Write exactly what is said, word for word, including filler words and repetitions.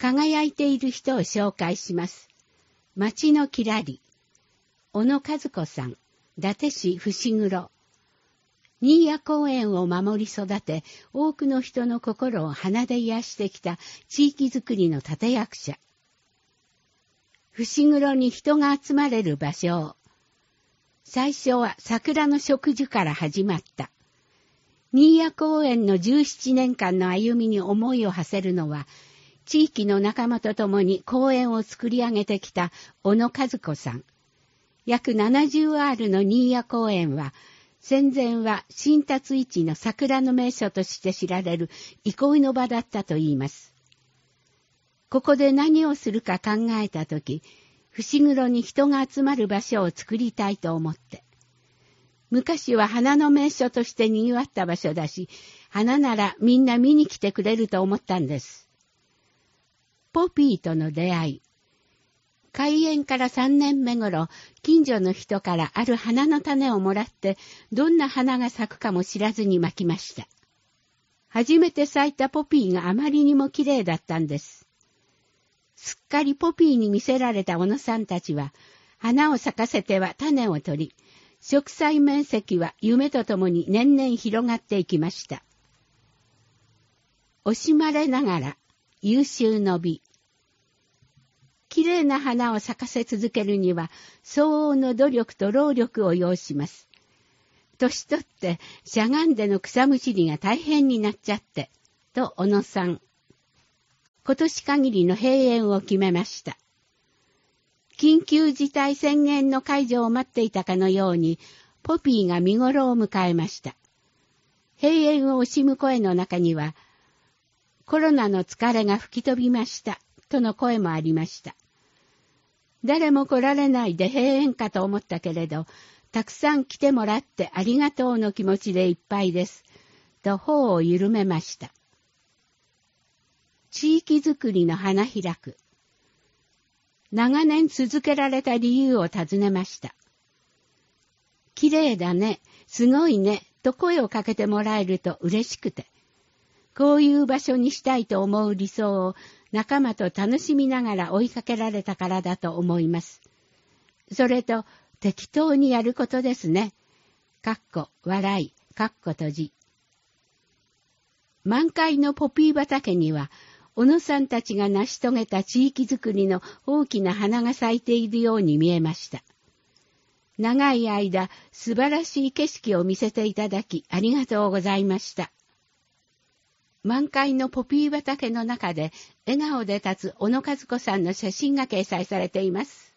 輝いている人を紹介します。町のきらり、小野和子さん、伊達市伏黒。新谷公園を守り育て、多くの人の心を花で癒してきた地域づくりの立役者。伏黒に人が集まれる場所を。最初は桜の植樹から始まった。新谷公園のじゅうななねんかんの歩みに思いを馳せるのは、地域の仲間と共に公園を作り上げてきた小野和子さん。約 ななじゅうアール の新谷公園は、戦前は新達市の桜の名所として知られる憩いの場だったといいます。ここで何をするか考えたとき、伏黒に人が集まる場所を作りたいと思って。昔は花の名所として賑わった場所だし、花ならみんな見に来てくれると思ったんです。ポピーとの出会い。開園からさんねんめ頃、近所の人からある花の種をもらって、どんな花が咲くかも知らずにまきました。初めて咲いたポピーがあまりにも綺麗だったんです。すっかりポピーに魅せられた小野さんたちは、花を咲かせては種を取り、植栽面積は夢とともに年々広がっていきました。惜しまれながら、優秀の美。きれいな花を咲かせ続けるには、相応の努力と労力を要します。年取って、しゃがんでの草むしりが大変になっちゃって、と小野さん。今年限りの閉園を決めました。緊急事態宣言の解除を待っていたかのように、ポピーが見頃を迎えました。閉園を惜しむ声の中には、コロナの疲れが吹き飛びました、との声もありました。誰も来られないで閉園かと思ったけれど、たくさん来てもらってありがとうの気持ちでいっぱいです、と頬を緩めました。地域づくりの花開く。長年続けられた理由を尋ねました。きれいだね、すごいね、と声をかけてもらえると嬉しくて、こういう場所にしたいと思う理想を仲間と楽しみながら追いかけられたからだと思います。それと適当にやることですね。かっこ笑い、かっこ閉じ。満開のポピー畑には、小野さんたちが成し遂げた地域づくりの大きな花が咲いているように見えました。長い間、素晴らしい景色を見せていただきありがとうございました。満開のポピー畑の中で笑顔で立つ小野和子さんの写真が掲載されています。